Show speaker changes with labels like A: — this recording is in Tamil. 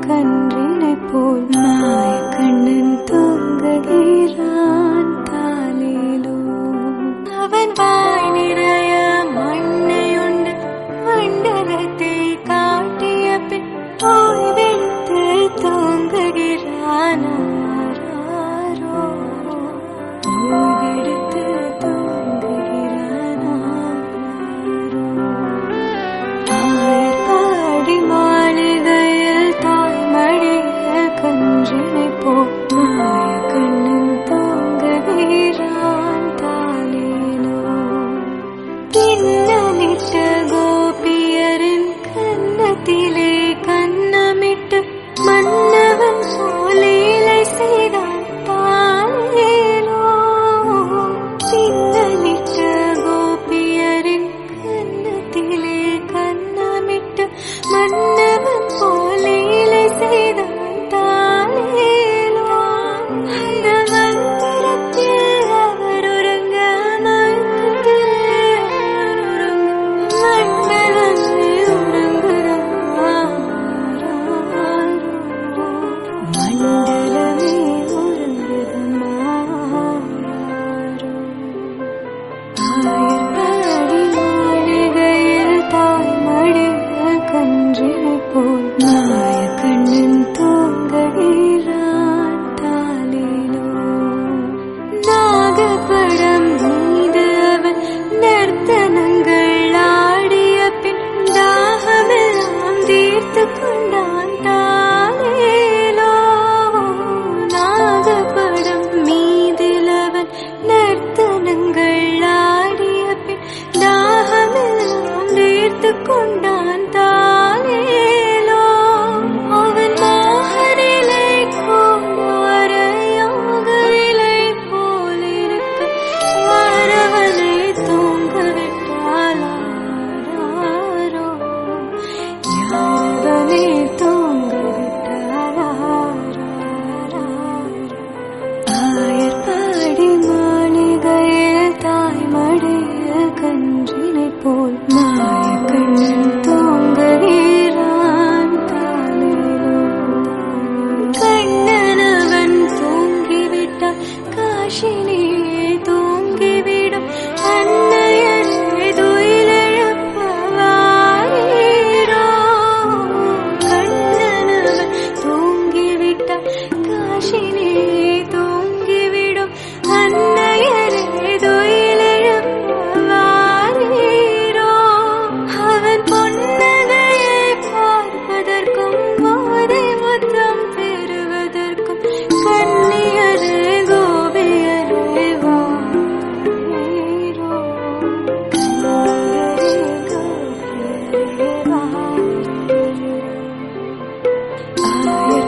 A: கன்றினை போல் மாய கண்ணன் தூங்குகிறான் காலையிலோ. அவன் வாய் நிறைய மண்ணையுண்டு மண்டலத்தை காட்டிய பின் போய் வெளுத்து தூங்குகிறான். ஓய்வெடுத்து தூங்குகிறான். ஆயர்பாடி மாளிகையில் தாய்மடியில் கன்றினை போல் மாய கண்ணன் தூங்குகிறான் காலையிலோ. பின்னலிட்ட கோபியரின் கன்னத்திலே கன்னமிட்டு மன்னவன் சோலையிலை செய்தான் தானேலோ. பின்னலிட்ட கோபியரின் கன்னத்திலே கன்னமிட்டு மன்னவன் சோலையிலை செய்தான் தானேலோ. அந்த மந்திரத்தில் அவர் உறங்க மயக்கத்திலே உறங்க மண்டலமே உறங்குகிறான். மண்டலமே ஆயர்பாடி மாளிகையில் தாய்மடியில் கன்றினை போல் மாய கண்ணன் தூங்குகிறான் காலையிலோ. நாகப்படம் மீது அவன் நர்த்தனங்கள் ஆடிய பின் தாகமெல்லாம் தீர்த்து கொண்டான் தானேலோ. நாகப்படம் மீதில் அவன் நர்த்தனங்கள் ஆடிய பின் தாகமெல்லாம் தீர்த்து கொண்டான் தானேலோ. அவன் மோகனிலை கோமாரையோகரிலை போலிருக்க வரவனை தூங்க விட்டாளாரோ. யாரவனை தூங்க விட்டாளாரோ. ஆயர்பாடி மாளிகையில் தாய்மடியில் கன்றினை போல் மாய கண்ணன் தூங்குகிறான் காலையிலோ. கண்ணனவன் தூங்கிவிட்டால் காஷினியே தூங்கிவிடும். அன்னையரை துயிலெழுப்ப வாரீரோ. கண்ணனவன் தூங்கிவிட்டால் காஷினியே தூங்கிவிடும். அன்னையரை துயிலெழுப்ப வாரீரோ. அவன் பொன்னகையை பார்ப்பதற்கும் போதை முத்தம் பெறுவதற்கும் கன்னியரே கோபியரே வாரீரோ. கன்னியரே கோபியரே வாரீரோ.